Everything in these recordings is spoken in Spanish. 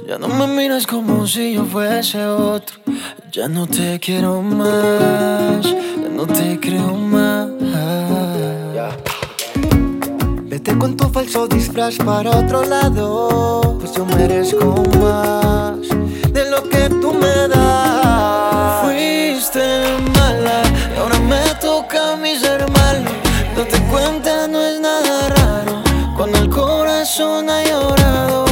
Ya no me miras como si yo fuese otro. Ya no te quiero más, ya no te creo más. Vete con tu falso disfraz para otro lado, pues yo merezco más de lo que tú me das. Fuiste mala y ahora me toca a mí ser malo. Date cuenta, no es nada raro cuando el corazón ha llorado.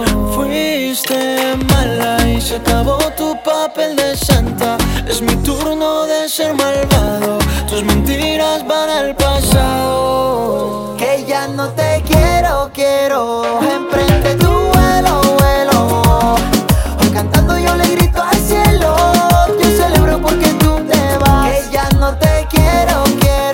Fuiste mala y se acabó tu papel de santa. Es mi turno de ser malvado. Tus mentiras van al pasado. Que ya no te quiero, emprende tu vuelo, vuelo. Hoy cantando yo le grito al cielo, yo celebro porque tú te vas. Que ya no te quiero,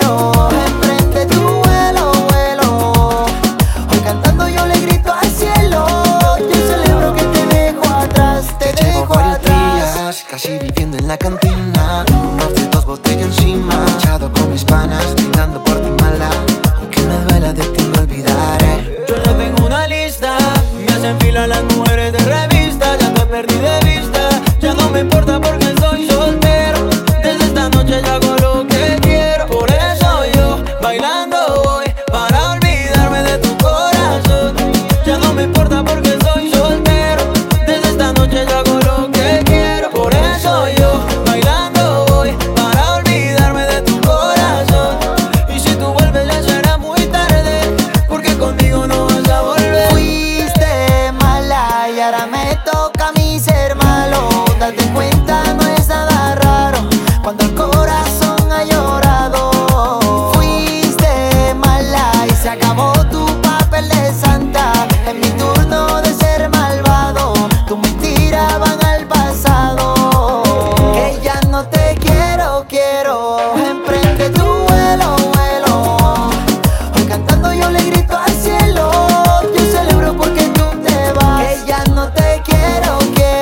emprende tu vuelo, vuelo. Hoy cantando yo le grito al cielo, yo celebro que te dejo atrás, te dejo atrás. Días, casi viviendo en la cantina, con más de 2 botellas encima, echado con mis panas, brindando por ti mala. Aunque me duela de ti me olvidaré. Yo no tengo una lista, me hacen fila las mujeres de revista. Ya te perdí de vista, ya no me importa porque estoy soltero. Desde esta noche yo hago lo que quiero. Por eso yo bailando voy, para olvidarme de tu corazón. Ya no me importa porque estoy soltero. Desde esta noche yo hago lo que quiero. Por eso yo bailando voy, para olvidarme de tu corazón. Y si tú vuelves ya será muy tarde, porque conmigo no vas a volver. Fuiste mala y ahora me toca a mí ser malo. Date cuenta, no es nada raro cuando el corazón ha llorado. Fuiste mala y se acabó tu papel de santa. Es mi turno de ser malvado. Tus mentiras van al pasado. Que ya no te quiero, emprende tu vuelo, vuelo. Hoy cantando yo le grito al cielo, yo celebro porque tú te vas. Que ya no te quiero,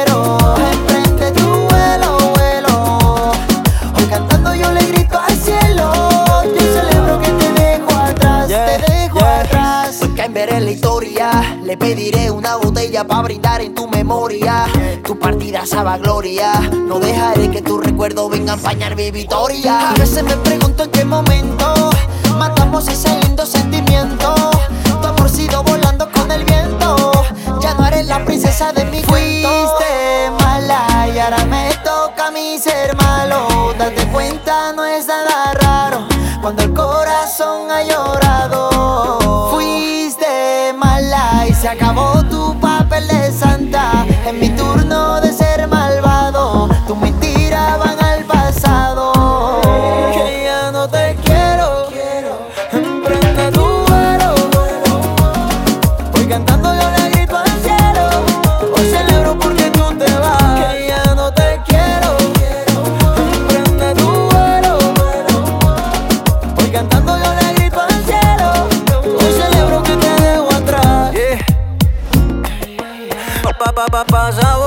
emprende tu vuelo, vuelo. Hoy cantando yo le grito al cielo, yo celebro que te dejo atrás, te dejo atrás. Hoy cambiaré la historia, le pediré una botella para brindar en tu memoria. Tu partida sabe a gloria, no dejaré que tus recuerdos vengan a empañar mi victoria. A veces me pregunto en qué momento matamos ese lindo sentimiento. Tu amorcito volando con el viento, ya no eres la princesa de mi cuento. Fuiste mala y ahora me toca a mí ser malo. Date cuenta, no es nada raro cuando el corazón ha llorado. Fuiste mala y se acabó tu papel de santa. Es mi turno de ser malvado. Tus mentiras van al pasado. Que ya no te quiero, emprende tu vuelo. Hoy cantando yo le grito al cielo, hoy celebro porque tú te vas. Que ya no te quiero, emprende tu vuelo. Hoy cantando yo le grito al cielo, hoy celebro que te dejo atrás. Pasa